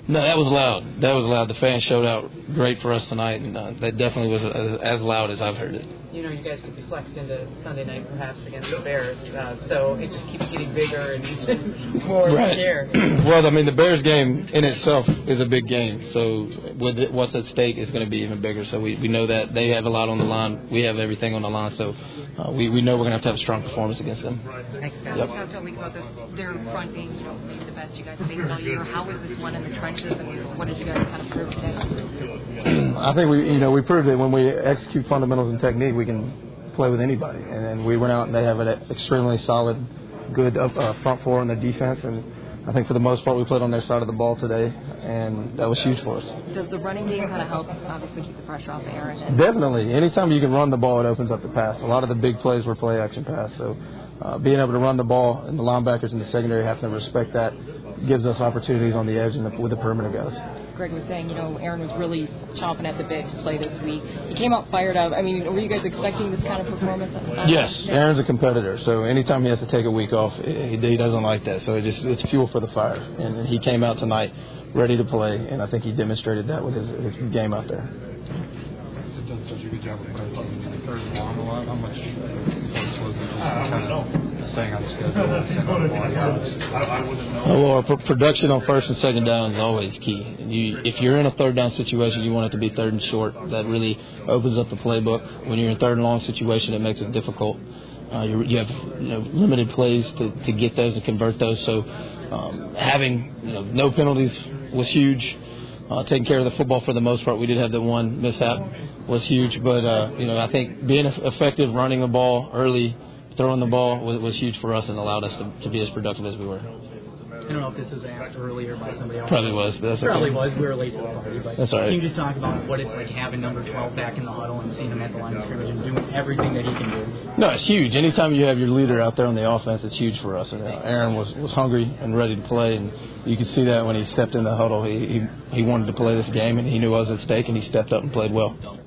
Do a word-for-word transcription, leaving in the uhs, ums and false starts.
No, that was loud. That was loud. The fans showed out great for us tonight, and uh, that definitely was as, as loud as I've heard it. You know, you guys could be flexed into Sunday night perhaps against the Bears, uh, so it just keeps getting bigger and more right. scare. Well, I mean, the Bears game in itself is a big game, so with it, what's at stake is going to be even bigger. So we, we know that they have a lot on the line. We have everything on the line, so uh, we, we know we're going to have to have a strong performance against them. Thanks, guys. Yep. Talk to a week about this, their front being, you know, maybe the best you guys have faced all year. How is this one in the trenches? I mean, what did you guys kind of prove today? I think we, you know, we proved that when we execute fundamentals and technique, we can play with anybody. And then we went out and they have an extremely solid, good uh, front four on their defense. And I think for the most part we played on their side of the ball today, and that was huge for us. Does the running game kind of help, obviously, keep the pressure off Aaron? And Definitely. Anytime you can run the ball, it opens up the pass. A lot of the big plays were play action pass. So uh, being able to run the ball and the linebackers in the secondary have to respect that gives us opportunities on the edge and the, with the perimeter guys. Greg was saying, you know, Aaron was really chomping at the bit to play this week. He came out fired up. I mean, were you guys expecting this kind of performance? Uh, yes, Aaron's a competitor, so anytime he has to take a week off, he, he doesn't like that. So it just it's fuel for the fire. And he came out tonight ready to play, and I think he demonstrated that with his, his game out there. He's done such a good job of pressing third and long a lot. How much focus was it just kind of staying on schedule? Oh, well, our production on first and second down is always key. You, if you're in a third down situation, you want it to be third and short. That really opens up the playbook. When you're in a third and long situation, it makes it difficult. Uh, you, you have you know, limited plays to, to get those and convert those. So um, having you know, no penalties was huge. Uh, taking care of the football for the most part. We did have that one mishap was huge, but uh, you know I think being effective running the ball early, throwing the ball was, was huge for us and allowed us to, to be as productive as we were. I don't know if this was asked earlier by somebody else. Probably was. That's Probably okay. was. We were late to the party. But that's all right. Can you just talk about what it's like having number twelve back in the huddle and seeing him at the line of scrimmage and doing everything that he can do? No, it's huge. Anytime you have your leader out there on the offense, it's huge for us. And, uh, Aaron was, was hungry and ready to play, and you could see that when he stepped in the huddle. He, he, he wanted to play this game, and he knew what was at stake, and he stepped up and played well.